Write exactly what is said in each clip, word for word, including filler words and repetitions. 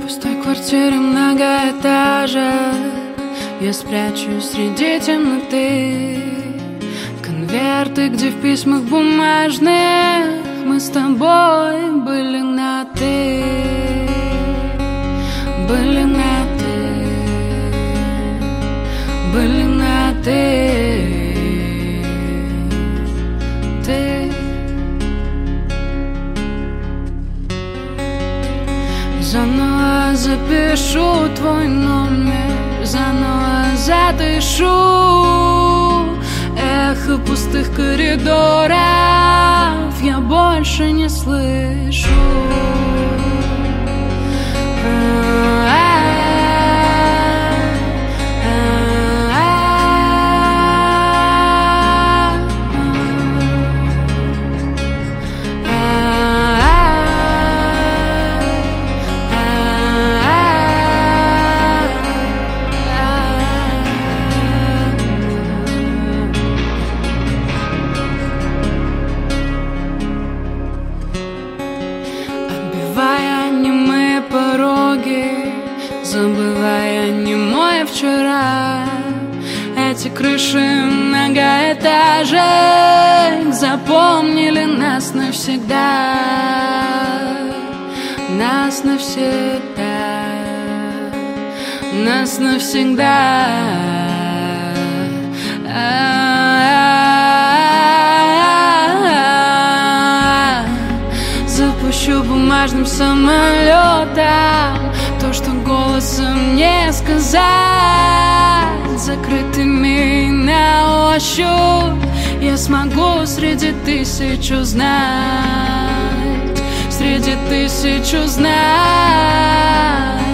пустой квартире многоэтажек я спрячусь среди темноты. Конверты, где в письмах бумажных мы с тобой были на «ты», были на «ты», были на «ты», ты. Заново запишу твой номер, заново задышу эхо пустых коридоров, я больше не слышу. Забывая немое вчера, эти крыши многоэтажек запомнили нас навсегда, нас навсегда, нас навсегда. Запущу бумажным самолетом то, что голосом не сказать, закрытыми на ощупь я смогу среди тысяч узнать, среди тысяч узнать.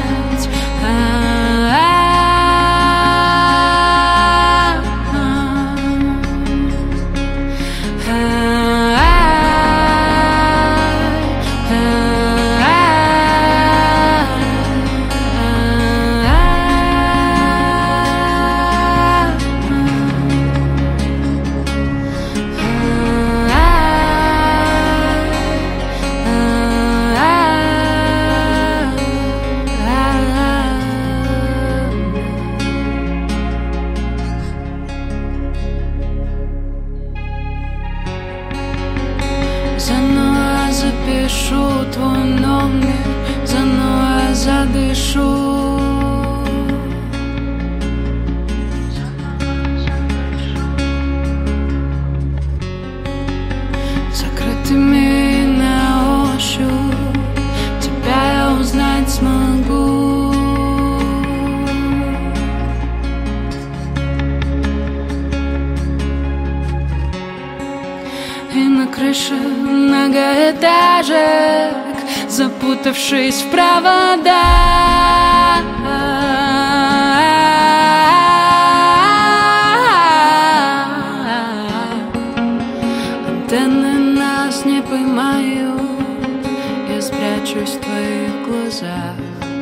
Заново запишу твой номер, заново задышу. Закрытыми на ощупь тебя я узнать смогу. И на крыше многоэтажек, запутавшись в проводах, антенны нас не поймают, я спрячусь в твоих глазах.